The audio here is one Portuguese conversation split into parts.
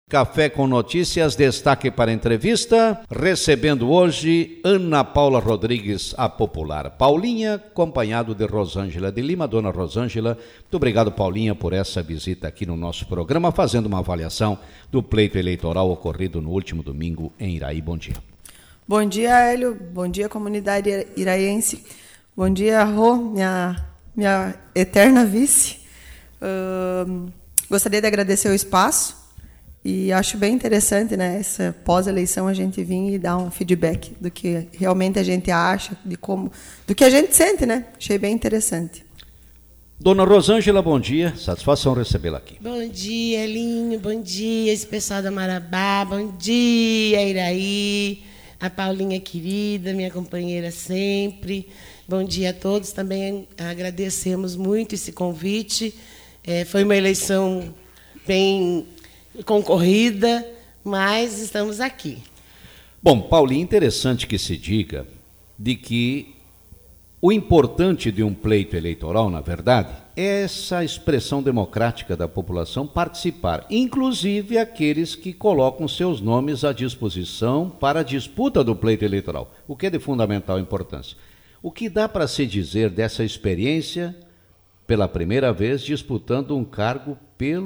Café com Notícias, destaque para a entrevista, recebendo hoje Ana Paula Rodrigues, a popular Paulinha, acompanhado de Rosângela de Lima. Dona Rosângela, muito obrigado, Paulinha, por essa visita aqui no nosso programa, fazendo uma avaliação do pleito eleitoral ocorrido no último domingo em Iraí. Bom dia. Bom dia, Hélio. Bom dia, comunidade iraiense. Bom dia, Rô, minha eterna vice. Gostaria de agradecer o espaço. E acho bem interessante, né, essa pós-eleição a gente vir e dar um feedback do que realmente a gente acha, do que a gente sente, né? Achei bem interessante. Dona Rosângela, bom dia. Satisfação recebê-la aqui. Bom dia, Elinho. Bom dia, esse pessoal da Marabá. Bom dia, Iraí. A Paulinha querida, minha companheira sempre. Bom dia a todos. Também agradecemos muito esse convite. Foi uma eleição bem concorrida, mas estamos aqui. Bom, Paulinho, interessante que se diga de que o importante de um pleito eleitoral, na verdade, é essa expressão democrática da população participar, inclusive aqueles que colocam seus nomes à disposição para a disputa do pleito eleitoral, o que é de fundamental importância. O que dá para se dizer dessa experiência, pela primeira vez, disputando um cargo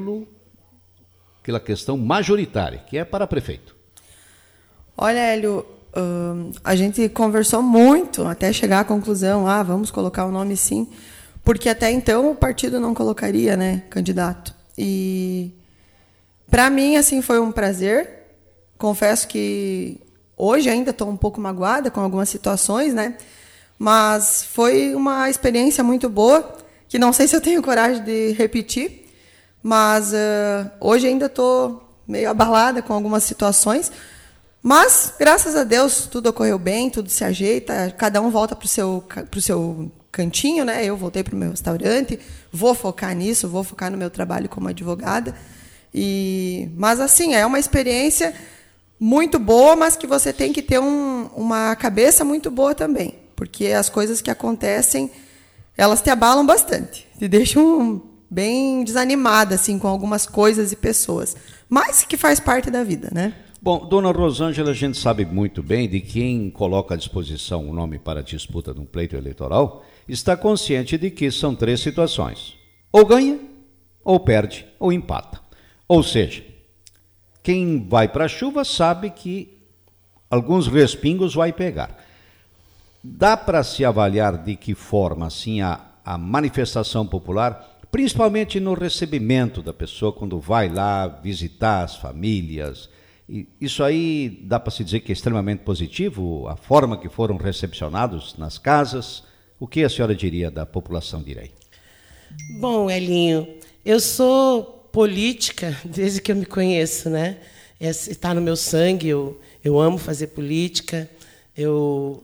pela questão majoritária, que é para prefeito? Olha, Hélio, a gente conversou muito até chegar à conclusão, vamos colocar o nome sim, porque até então o partido não colocaria, né, candidato. E para mim, assim, foi um prazer. Confesso que hoje ainda estou um pouco magoada com algumas situações, né, mas foi uma experiência muito boa, que não sei se eu tenho coragem de repetir, mas hoje ainda estou meio abalada com algumas situações, mas, graças a Deus, tudo ocorreu bem, tudo se ajeita, cada um volta para o seu cantinho, né? Eu voltei para o meu restaurante, vou focar nisso, vou focar no meu trabalho como advogada. Mas, assim, é uma experiência muito boa, mas que você tem que ter uma cabeça muito boa também, porque as coisas que acontecem, elas te abalam bastante, te deixam bem desanimada, assim, com algumas coisas e pessoas, mas que faz parte da vida, né? Bom, Dona Rosângela, a gente sabe muito bem de quem coloca à disposição o nome para a disputa de um pleito eleitoral, está consciente de que são 3 situações: ou ganha, ou perde, ou empata. Ou seja, quem vai para a chuva sabe que alguns respingos vai pegar. Dá para se avaliar de que forma, assim, a manifestação popular, principalmente no recebimento da pessoa, quando vai lá visitar as famílias. E isso aí dá para se dizer que é extremamente positivo, a forma que foram recepcionados nas casas. O que a senhora diria da população de Iraí? Bom, Elinho, eu sou política desde que eu me conheço, né? Está no meu sangue, eu amo fazer política, eu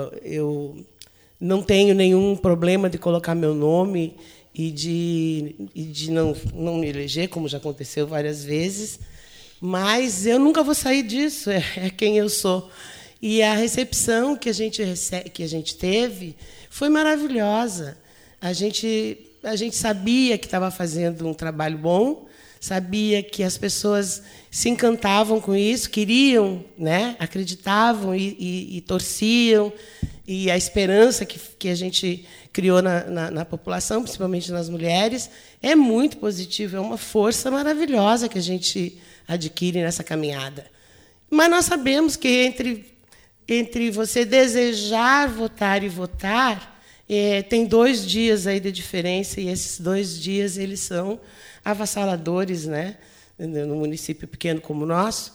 não tenho nenhum problema de colocar meu nome e de não me eleger, como já aconteceu várias vezes, mas eu nunca vou sair disso, é quem eu sou. E a recepção que a gente teve foi maravilhosa. A gente sabia que estava fazendo um trabalho bom, sabia que as pessoas se encantavam com isso, queriam, né, acreditavam e torciam, e a esperança que a gente criou na população, principalmente nas mulheres, é muito positiva, é uma força maravilhosa que a gente adquire nessa caminhada. Mas nós sabemos que entre você desejar votar e votar, tem 2 dias aí de diferença, e esses 2 dias eles são avassaladores, né? No município pequeno como o nosso.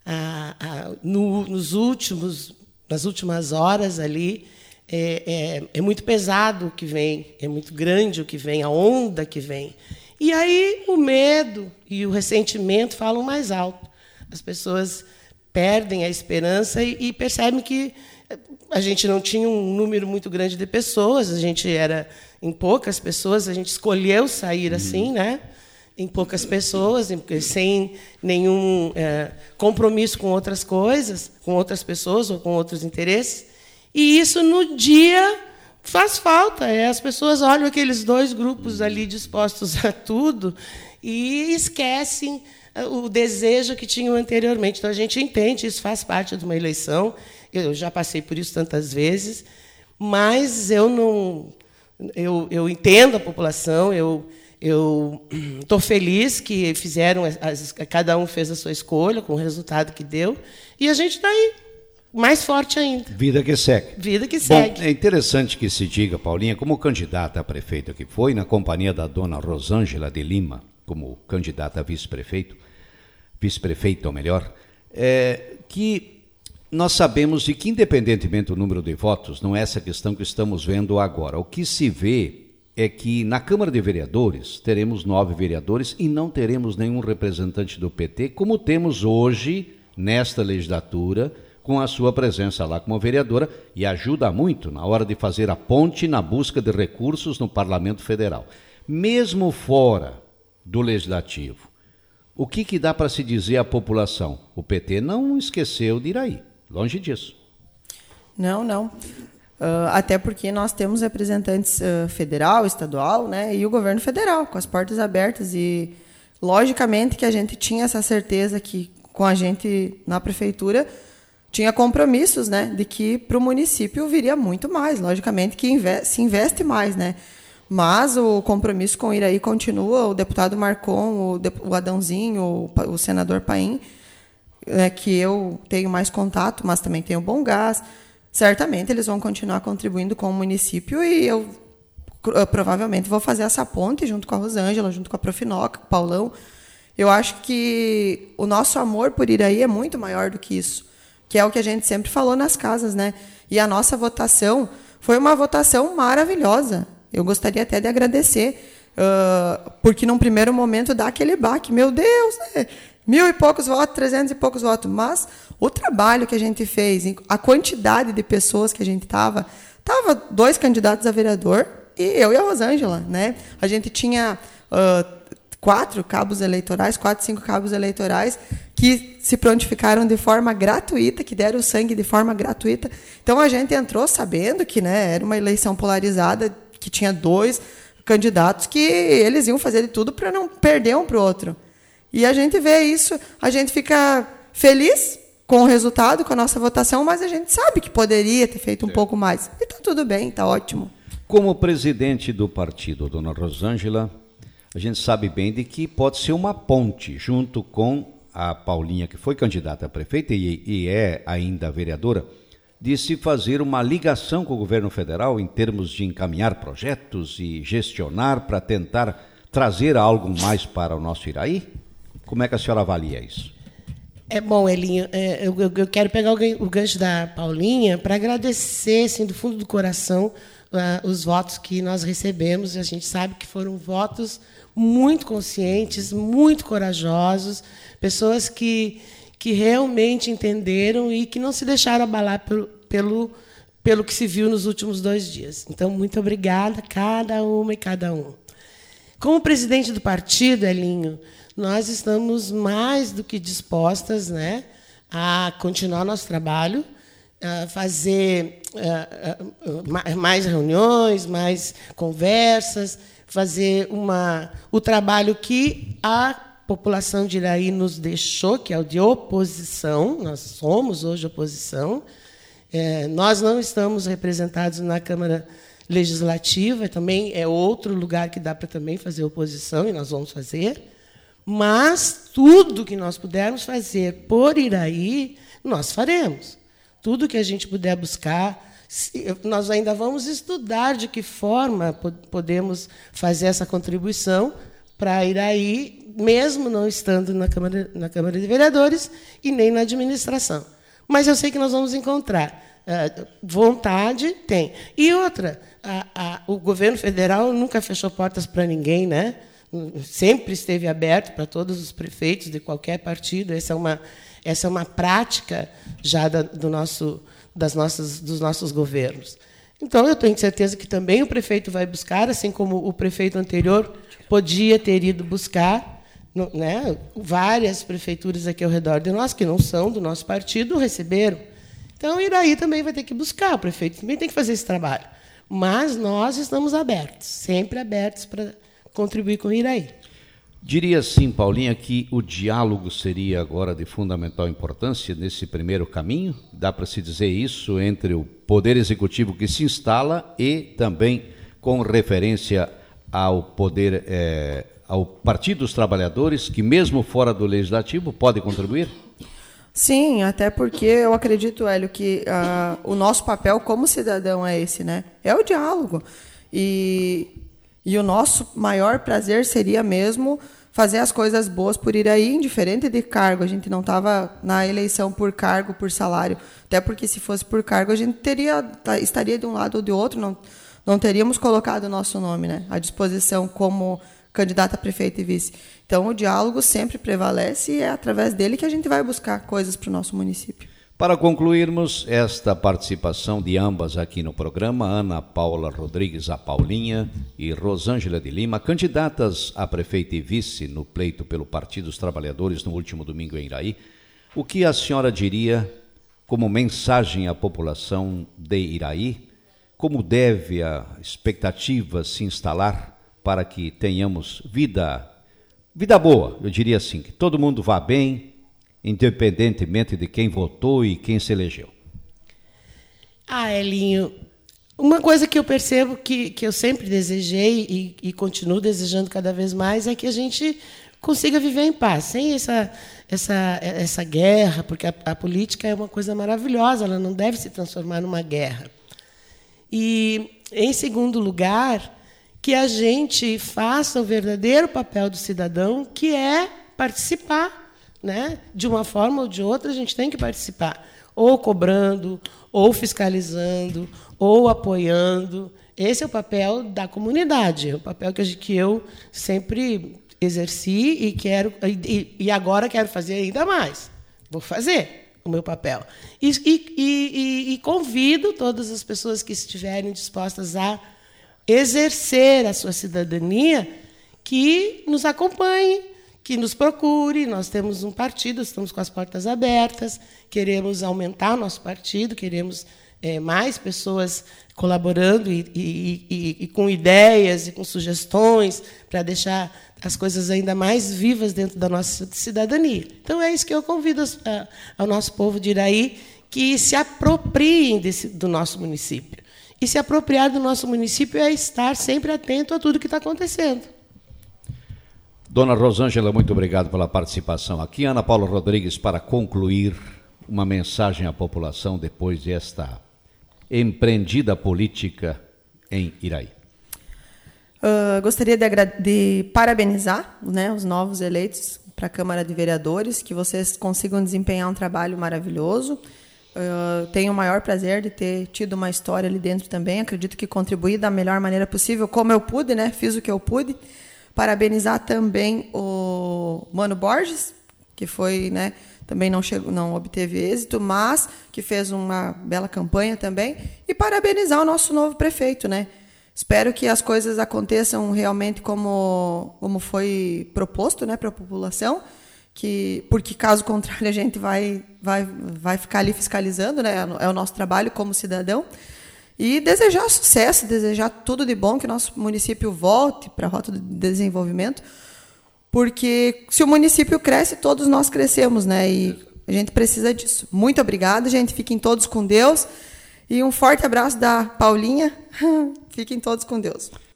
Nas últimas horas ali, é muito pesado o que vem, é muito grande o que vem, a onda que vem. E aí o medo e o ressentimento falam mais alto. As pessoas perdem a esperança e percebem que a gente não tinha um número muito grande de pessoas, a gente era em poucas pessoas, a gente escolheu sair assim, né? Em poucas pessoas, sem nenhum compromisso com outras coisas, com outras pessoas ou com outros interesses. E isso, no dia, faz falta. As pessoas olham aqueles 2 grupos ali dispostos a tudo e esquecem o desejo que tinham anteriormente. Então, a gente entende, isso faz parte de uma eleição, eu já passei por isso tantas vezes, mas eu entendo a população, eu estou feliz que fizeram, cada um fez a sua escolha, com o resultado que deu, e a gente está aí, mais forte ainda. Vida que segue. Vida que segue. Bom, é interessante que se diga, Paulinha, como candidata a prefeita que foi, na companhia da dona Rosângela de Lima, como candidata a vice-prefeita, ou melhor, que nós sabemos de que, independentemente do número de votos, não é essa questão que estamos vendo agora. O que se vê é que na Câmara de Vereadores teremos 9 vereadores e não teremos nenhum representante do PT, como temos hoje, nesta legislatura, com a sua presença lá como vereadora, e ajuda muito na hora de fazer a ponte na busca de recursos no Parlamento Federal. Mesmo fora do Legislativo, o que dá para se dizer à população? O PT não esqueceu de Iraí, longe disso. Não. Até porque nós temos representantes federal, estadual, né, e o governo federal, com as portas abertas. E, logicamente, que a gente tinha essa certeza que, com a gente na prefeitura, tinha compromissos, né, de que para o município viria muito mais. Logicamente que se investe mais, né? Mas o compromisso com o Iraí continua. O deputado Marcon, o Adãozinho, o senador Paim, que eu tenho mais contato, mas também tenho Bom Gás. Certamente eles vão continuar contribuindo com o município, e eu provavelmente vou fazer essa ponte junto com a Rosângela, junto com a Profinoca, com o Paulão. Eu acho que o nosso amor por Iraí é muito maior do que isso, que é o que a gente sempre falou nas casas, né? E a nossa votação foi uma votação maravilhosa. Eu gostaria até de agradecer, porque num primeiro momento dá aquele baque. Meu Deus, né? 1.000 e poucos votos, 300 e poucos votos. Mas o trabalho que a gente fez, a quantidade de pessoas que a gente estava 2 candidatos a vereador e eu e a Rosângela, né? A gente tinha 4 cabos eleitorais, 4, 5 cabos eleitorais que se prontificaram de forma gratuita, que deram sangue de forma gratuita. Então, a gente entrou sabendo que, né, era uma eleição polarizada, que tinha 2 candidatos que eles iam fazer de tudo para não perder um para o outro. E a gente vê isso, a gente fica feliz com o resultado, com a nossa votação, mas a gente sabe que poderia ter feito um pouco mais. E está tudo bem, está ótimo. Como presidente do partido, dona Rosângela, a gente sabe bem de que pode ser uma ponte junto com a Paulinha, que foi candidata a prefeita e é ainda vereadora, de se fazer uma ligação com o governo federal em termos de encaminhar projetos e gestionar para tentar trazer algo mais para o nosso Iraí? Como é que a senhora avalia isso? É bom, Elinho, eu quero pegar o gancho da Paulinha para agradecer, assim, do fundo do coração, os votos que nós recebemos. A gente sabe que foram votos muito conscientes, muito corajosos, pessoas que realmente entenderam e que não se deixaram abalar pelo que se viu nos últimos 2 dias. Então, muito obrigada, cada uma e cada um. Como presidente do partido, Elinho, nós estamos mais do que dispostas, né, a continuar nosso trabalho, a fazer mais reuniões, mais conversas, fazer o trabalho que a população de Iraí nos deixou, que é o de oposição. Nós somos hoje oposição. Nós não estamos representados na Câmara Legislativa, também é outro lugar que dá para também fazer oposição, e nós vamos fazer. Mas tudo que nós pudermos fazer por Iraí, nós faremos. Tudo que a gente puder buscar, nós ainda vamos estudar de que forma podemos fazer essa contribuição para Iraí, mesmo não estando na Câmara de Vereadores e nem na administração. Mas eu sei que nós vamos encontrar. Vontade tem. E outra, o governo federal nunca fechou portas para ninguém, né? Sempre esteve aberto para todos os prefeitos de qualquer partido. Essa é uma prática já dos nossos governos. Então, eu tenho certeza que também o prefeito vai buscar, assim como o prefeito anterior podia ter ido buscar, né? Várias prefeituras aqui ao redor de nós, que não são do nosso partido, receberam. Então, Iraí também vai ter que buscar, o prefeito também tem que fazer esse trabalho. Mas nós estamos abertos, sempre abertos para contribuir com o Iraí. Diria sim, Paulinha, que o diálogo seria agora de fundamental importância nesse primeiro caminho? Dá para se dizer isso entre o Poder Executivo que se instala e também com referência ao poder, ao Partido dos Trabalhadores, que mesmo fora do Legislativo pode contribuir? Sim, até porque eu acredito, Hélio, que o nosso papel como cidadão é esse, né? É o diálogo. E o nosso maior prazer seria mesmo fazer as coisas boas por Iraí, indiferente de cargo. A gente não estava na eleição por cargo, por salário. Até porque, se fosse por cargo, a gente estaria de um lado ou de outro, não teríamos colocado o nosso nome, né, à disposição como candidata a prefeito e vice. Então, o diálogo sempre prevalece e é através dele que a gente vai buscar coisas para o nosso município. Para concluirmos esta participação de ambas aqui no programa, Ana Paula Rodrigues, a Paulinha, e Rosângela de Lima, candidatas a prefeito e vice no pleito pelo Partido dos Trabalhadores no último domingo em Iraí, o que a senhora diria como mensagem à população de Iraí? Como deve a expectativa se instalar para que tenhamos vida boa? Eu diria assim, que todo mundo vá bem, independentemente de quem votou e quem se elegeu. Elinho, uma coisa que eu percebo que eu sempre desejei e continuo desejando cada vez mais é que a gente consiga viver em paz, sem essa guerra, porque a política é uma coisa maravilhosa, ela não deve se transformar numa guerra. E, em segundo lugar, que a gente faça o verdadeiro papel do cidadão, que é participar. Né? De uma forma ou de outra, a gente tem que participar, ou cobrando, ou fiscalizando, ou apoiando. Esse é o papel da comunidade, é o papel que eu sempre exerci e agora quero fazer ainda mais. Vou fazer o meu papel. E convido todas as pessoas que estiverem dispostas a exercer a sua cidadania que nos acompanhem, que nos procure. Nós temos um partido, estamos com as portas abertas, queremos aumentar o nosso partido, queremos mais pessoas colaborando e com ideias e com sugestões para deixar as coisas ainda mais vivas dentro da nossa cidadania. Então, é isso que eu convido ao nosso povo de Iraí, que se apropriem do nosso município. E se apropriar do nosso município é estar sempre atento a tudo que está acontecendo. Dona Rosângela, muito obrigado pela participação aqui. Ana Paula Rodrigues, para concluir, uma mensagem à população depois desta empreendida política em Iraí. Gostaria de parabenizar, né, os novos eleitos para a Câmara de Vereadores, que vocês consigam desempenhar um trabalho maravilhoso. Tenho o maior prazer de ter tido uma história ali dentro também. Acredito que contribuí da melhor maneira possível, como eu pude, né? Fiz o que eu pude. Parabenizar também o Mano Borges, que foi, né, também não obteve êxito, mas que fez uma bela campanha também. E parabenizar o nosso novo prefeito, né? Espero que as coisas aconteçam realmente como foi proposto, né, para a população, porque caso contrário a gente vai ficar ali fiscalizando, né? É o nosso trabalho como cidadão. E desejar sucesso, desejar tudo de bom, que o nosso município volte para a rota de desenvolvimento, porque se o município cresce, todos nós crescemos, né? E a gente precisa disso. Muito obrigada, gente. Fiquem todos com Deus. E um forte abraço da Paulinha. Fiquem todos com Deus.